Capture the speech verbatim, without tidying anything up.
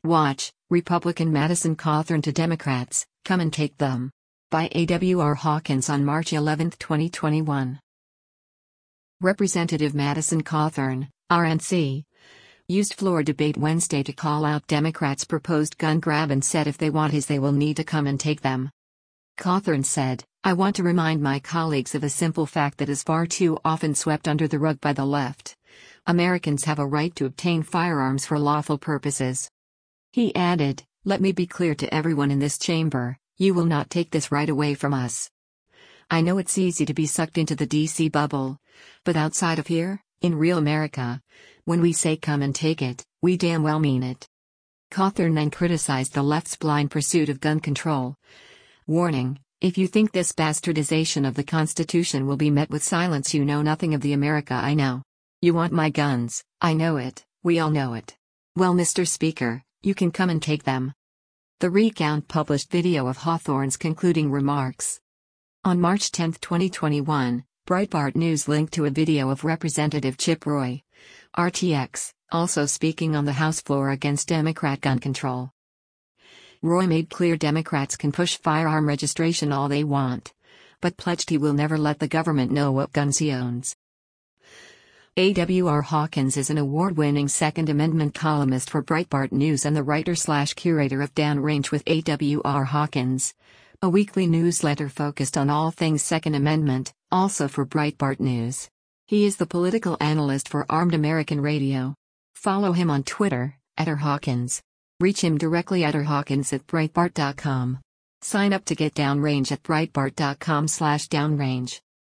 Watch, Republican Madison Cawthorn to Democrats, come and take them. By A W R Hawkins on March eleventh, twenty twenty-one. Representative Madison Cawthorn, R N C, used floor debate Wednesday to call out Democrats' proposed gun grab and said if they want his they will need to come and take them. Cawthorn said, "I want to remind my colleagues of a simple fact that is far too often swept under the rug by the left. Americans have a right to obtain firearms for lawful purposes." He added, "Let me be clear to everyone in this chamber, you will not take this right away from us. I know it's easy to be sucked into the D C bubble, but outside of here, in real America, when we say come and take it, we damn well mean it." Cawthorn then criticized the left's blind pursuit of gun control. Warning, if you think this bastardization of the Constitution will be met with silence, you know nothing of the America I know. You want my guns, I know it, we all know it. Well, Mister Speaker, you can come and take them. The recount published video of Cawthorn's concluding remarks. On March tenth, twenty twenty-one, Breitbart News linked to a video of Representative Chip Roy, R T X, also speaking on the House floor against Democrat gun control. Roy made clear Democrats can push firearm registration all they want, but pledged he will never let the government know what guns he owns. A W R Hawkins is an award-winning Second Amendment columnist for Breitbart News and the writer-slash-curator of Downrange with A W R Hawkins, a weekly newsletter focused on all things Second Amendment, also for Breitbart News. He is the political analyst for Armed American Radio. Follow him on Twitter, at R Hawkins. Reach him directly at rhawkins at breitbart dot com. Sign up to get Downrange at breitbart dot com slash downrange.